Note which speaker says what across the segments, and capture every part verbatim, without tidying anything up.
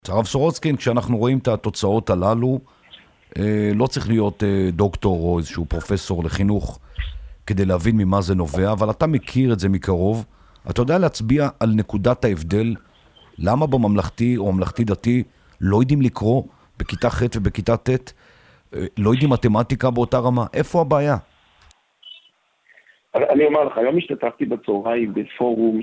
Speaker 1: הרב סורוצקין, כשאנחנו רואים את התוצאות הללו, לא צריך להיות דוקטור או איזשהו פרופסור לחינוך כדי להבין ממה זה נובע, אבל אתה מכיר את זה מקרוב. אתה יודע להצביע על נקודת ההבדל? למה בממלכתי או ממלכתי דתי לא יודעים לקרוא בכיתה ח' ובכיתה ט'? לא יודעים מתמטיקה באותה רמה? איפה הבעיה?
Speaker 2: אני אומר לך, היום השתתפתי בצהריים בפורום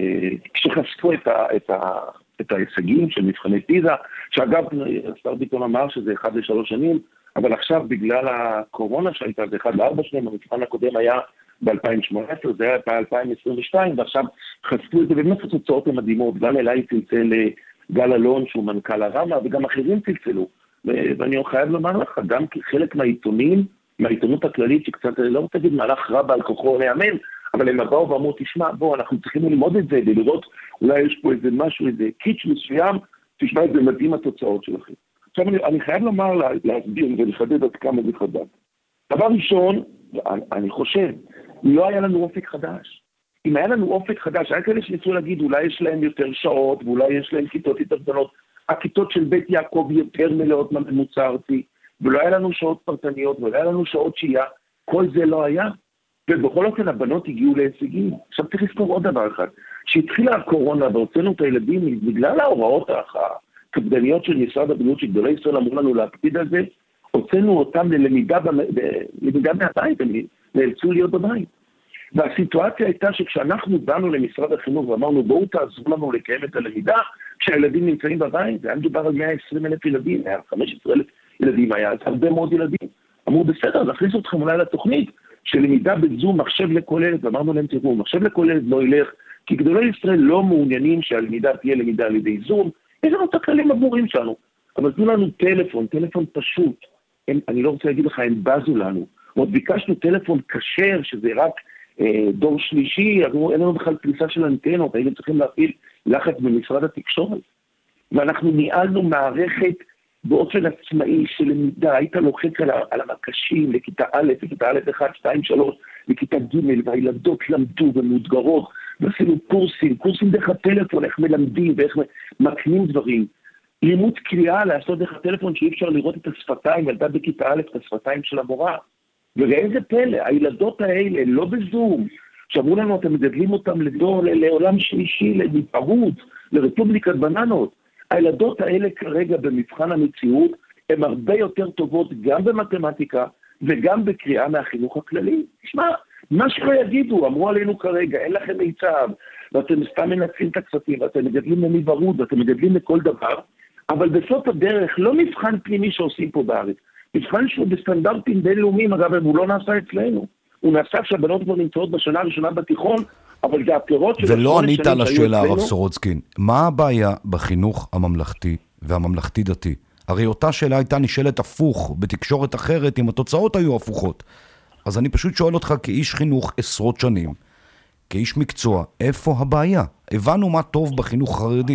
Speaker 2: שחשפו את ה... את ה... את ההישגים של מבחני פיזה, שאגב, השר ביטון אמר שזה אחד לשלוש שנים, אבל עכשיו בגלל הקורונה שהייתה זה אחד לארבע שנים, המבחן הקודם היה ב-אלפיים שמונה עשרה, זה היה ב-אלפיים עשרים ושתיים, ועכשיו חשפו את זה, באמת התוצאות הן מדהימות, גם אליי צלצל גל אלון, שהוא מנכ"ל הרמה, וגם אחרים צלצלו, ואני חייב לומר לך, גם חלק מהעיתונים, מהעיתונות הכללית, שקצת, לא רוצה להגיד מהלך רע על כוחו נאמן, אבל הם באו ואמרו, תשמע, בוא, אנחנו צריכים ללמוד את זה, ולראות, אולי יש פה איזה משהו, איזה קיץ' מסוים, תשמע את זה מדהים התוצאות שלכם. עכשיו, אני, אני חייב לומר, להסביר ולחדד עד כמה זה חדש. דבר ראשון, אני, אני חושב, לא היה לנו אופק חדש. אם היה לנו אופק חדש, היה כאלה שניסו להגיד, אולי יש להם יותר שעות, ואולי יש להם כיתות יותר גדולות, הכיתות של בית יעקב יותר מלאות מהממוצע הארצי, ולא היה לנו שעות פרטניות, ולא היה לנו שעות שהייה, כל זה לא היה. ובכל אופן הבנות הגיעו להישגים. עכשיו צריך לזכור עוד דבר אחד, שהתחילה הקורונה והוצאנו את הילדים בגלל ההוראות הקפדניות של משרד הבריאות שגדולי ישראל אמרו לנו להקפיד על זה, הוצאנו אותם ללמידה למידה מהבית, הם נאלצו להיות בבית. והסיטואציה הייתה שכשאנחנו באנו למשרד החינוך ואמרנו בואו תעזרו לנו לקיים את הלמידה, כשהילדים נמצאים בבית, זה היה מדובר על מאה ועשרים אלף ילדים, היה חמישה עשר אלף ילדים, היה הרבה מאוד ילדים. אמרו בסדר, נכניס אתכם אולי לתוכנית, שלמידה בזום, מחשב לכל ילד, ואמרנו להם תראו, מחשב לכל ילד לא ילך, כי גדולי ישראל לא מעוניינים שהלמידה תהיה למידה על ידי זום, יש לנו את הכללים הברורים שלנו, אבל תנו לנו טלפון, טלפון פשוט, הם, אני לא רוצה להגיד לך, הם בזו לנו, עוד ביקשנו טלפון כשר, שזה רק אה, דור שלישי, אין לנו בכלל פריסה של אנטנות, היינו צריכים להפעיל לחץ במשרד התקשורת, ואנחנו ניהלנו מערכת, באופן עצמאי של למידה, היית לוחץ על, על המקשים לכיתה א', לכיתה א', אחת, שתיים, שלוש, לכיתה ג', והילדות למדו ומודגרות, ועשינו קורסים, קורסים דרך הטלפון, איך מלמדים ואיך מקנים דברים. לימוד קריאה, לעשות דרך הטלפון שאי אפשר לראות את השפתיים, ילדה בכיתה א', את השפתיים של המורה. ואיזה פלא, הילדות האלה, לא בזום, שאמרו לנו, אתם מגדלים אותם לדור, לעולם שלישי, להתפרעות, לרפובליקת בננות. הילדות האלה כרגע במבחן המציאות הן הרבה יותר טובות גם במתמטיקה וגם בקריאה מהחינוך הכללי. תשמע, מה שלא יגידו, אמרו עלינו כרגע, אין לכם מיצב, ואתם סתם מנצלים את הכספים, ואתם מגדלים למי ורוד, ואתם מגדלים לכל דבר, אבל בסוף הדרך לא מבחן פנימי שעושים פה בארץ, מבחן שהוא בסטנדרטים בינלאומיים, אגב, הוא לא נעשה אצלנו, הוא נעשה כשהבנות כבר נמצאות בשנה הראשונה בתיכון, אבל זה הפירות של...
Speaker 1: ולא ענית על השאלה, הרב סורוצקין. מה הבעיה בחינוך הממלכתי והממלכתי דתי? הרי אותה שאלה הייתה נשאלת הפוך בתקשורת אחרת אם התוצאות היו הפוכות. אז אני פשוט שואל אותך כאיש חינוך עשרות שנים, כאיש מקצוע, איפה הבעיה? הבנו מה טוב בחינוך חרדי.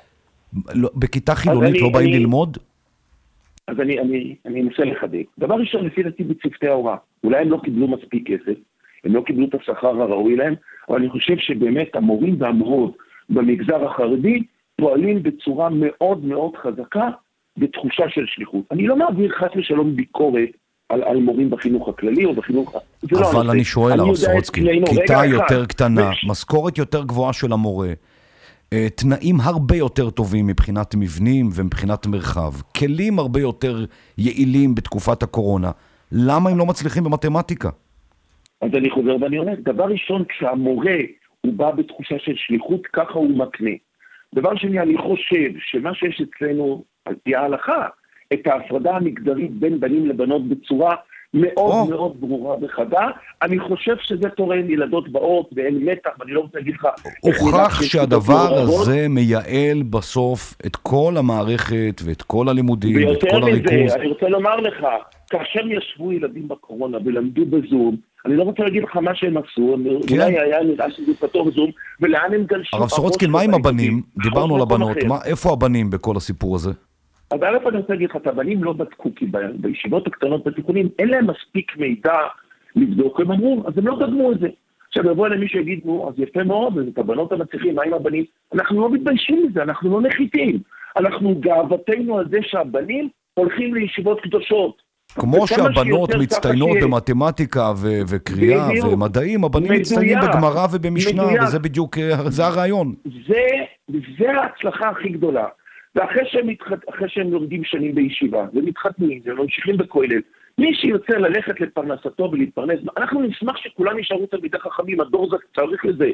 Speaker 1: בכיתה חילונית לא באים ללמוד?
Speaker 2: אז אני, אני, אני אנסה לחדק. דבר ראשון, לפי דעתי בצוותי ההוראה. אולי הם לא קיבלו מספיק כסף, הם לא קיבלו את השכר הראוי להם, אבל אני חושב שבאמת המורים והמורות במגזר החרדי פועלים בצורה מאוד מאוד חזקה בתחושה של שליחות. אני לא מעביר חס ושלום ביקורת על, על מורים בחינוך הכללי או בחינוך...
Speaker 1: אבל אני שואל, הרב סורוצקין, כיתה יותר קטנה, משכורת יותר גבוהה של המורה, תנאים הרבה יותר טובים מבחינת מבנים ומבחינת מרחב, כלים הרבה יותר יעילים בתקופת הקורונה, למה הם לא מצליחים במתמטיקה?
Speaker 2: אז אני חוזר ואני אומר, דבר ראשון, כשהמורה הוא בא בתחושה של שליחות, ככה הוא מקנה. דבר שני, אני חושב שמה שיש אצלנו, על פי ההלכה, את ההפרדה המגדרית בין בנים לבנות בצורה מאוד oh. מאוד ברורה וחדה, אני חושב שזה תורן ילדות באות ואין מתח, ואני לא רוצה להגיד לך...
Speaker 1: הוכח שהדבר הזה מייעל בסוף את כל המערכת ואת כל הלימודים ואת כל הריכוז.
Speaker 2: ויותר מזה, אני רוצה לומר לך, כאשר ישבו ילדים בקורונה ולמדו בזום, אני לא רוצה להגיד לך מה שהם עשו, כן. אולי היה נראה שזה פתור בזום, ולאן הם גלשו...
Speaker 1: הרב סורוצקין, מה עם הבנים? דיברנו על הבנות, מה, איפה הבנים בכל הסיפור הזה?
Speaker 2: אז א' אני רוצה להגיד לך, את הבנים לא בדקו, כי בישיבות הקטנות בתיכונים, אין להם מספיק מידע לבדוק, הם אמרו, אז הם לא דגמו את זה. עכשיו יבוא אליהם מישהו יגיד, נו, אז יפה מאוד, אז את הבנות המצליחים, מה עם הבנים? אנחנו לא מתביישים מזה, אנחנו לא נחיתים. אנחנו גאוותנו על זה שהבנים הולכים לישיבות קדושות.
Speaker 1: כמו שהבנות מצטיינות במתמטיקה ו- וקריאה ומדעים, הבנים מצטיינים בגמרא ובמשנה, וזה בדיוק, זה הרעיון.
Speaker 2: זה, זה ההצלחה הכי גדולה. ואחרי שהם, מתחת, אחרי שהם לומדים שנים בישיבה, ומתחתנים, וממשיכים בכולל, מי שיוצא ללכת לפרנסתו ולהתפרנס, אנחנו נשמח שכולם יישארו תלמידי חכמים, הדור זה צריך לזה.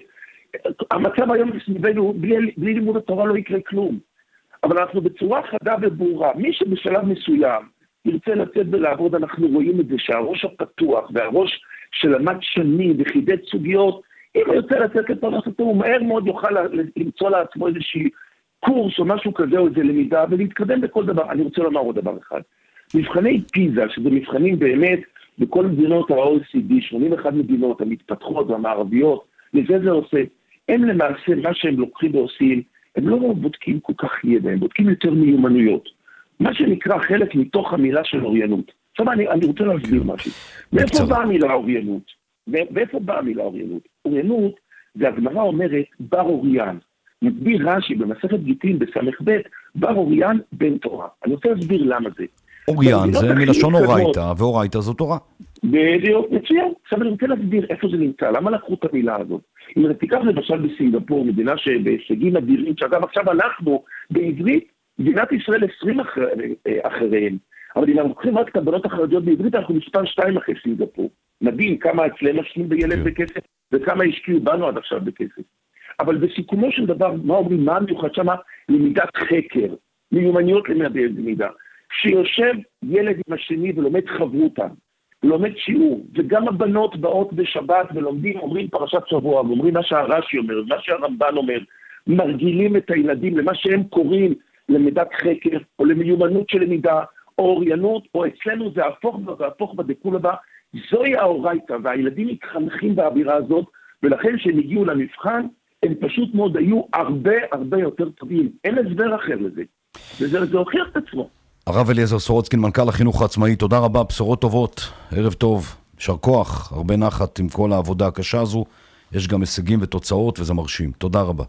Speaker 2: המצב היום סביבנו, בלי, בלי לימוד התורה לא יקרה כלום. אבל אנחנו בצורה חדה וברורה, מי שבשלב מסוים ירצה לצאת ולעבוד, אנחנו רואים את זה שהראש הפתוח והראש שלמד שנים וחידד סוגיות, אם הוא ירצה לצאת לפרנסתו, הוא מהר מאוד יוכל למצוא לעצמו איזושהי קורס או משהו כזה או איזה למידה ולהתקדם בכל דבר. אני רוצה לומר עוד דבר אחד. מבחני פיזה, שזה מבחנים באמת בכל מדינות ה-או אי סי די, שמונים ואחת מדינות המתפתחות והמערביות, לזה זה עושה. הם למעשה, מה שהם לוקחים ועושים, הם לא בודקים כל כך ידע, הם בודקים יותר מיומנויות. מה שנקרא חלק מתוך המילה של אוריינות. עכשיו אני, אני רוצה להסביר משהו. מאיפה באה המילה אוריינות? ואיפה באה המילה אוריינות? אוריינות, זה הגמרא אומרת, בר אוריין. מסביר רש"י במסכת גיטין בסמך ב', בר אוריין בן תורה. אני רוצה להסביר למה זה.
Speaker 1: אוריין זה מלשון אורייתא, ואורייתא זו תורה.
Speaker 2: בדיוק, מצוין. עכשיו אני רוצה להסביר איפה זה נמצא, למה לקחו את המילה הזאת. אם אתה תיקח למשל בסינגפור, מדינה שבהישגים אדירים, שאגב עכשיו אנחנו בעברית, מדינת ישראל עשרים אחר, אחריהם. אבל אם אנחנו לוקחים רק את הבנות החרדיות בעברית, אנחנו מספר שתיים אחרי סינגפור. מדהים כמה אצלנו משקיעים בילד בכסף, וכמה השקיעו בנו עד עכשיו בכסף. אבל בסיכומו של דבר, מה אומרים, מה מיוחד שמה? למידת חקר, מיומנויות למידה. שיושב ילד עם השני ולומד חברותה, לומד שיעור, וגם הבנות באות בשבת ולומדים, אומרים פרשת שבוע, ואומרים מה שהרש"י אומר, מה שהרמב"ן אומר, מרגילים את הילדים למה שהם קוראים למידת חקר, או למיומנות של למידה, או אוריינות, או אצלנו זה הפוך בה והפוך בדקול הבא, זוהי האורייתא, והילדים מתחנכים באווירה הזאת, ולכן שהם הגיעו למבחן, הם פשוט מאוד היו הרבה הרבה יותר טובים, אין הסבר אחר לזה, וזה זה הוכיח את עצמו.
Speaker 1: הרב אליעזר סורוצקין, מנכ"ל החינוך העצמאי, תודה רבה, בשורות טובות, ערב טוב, יישר כוח, הרבה נחת עם כל העבודה הקשה הזו, יש גם הישגים ותוצאות וזה מרשים, תודה רבה.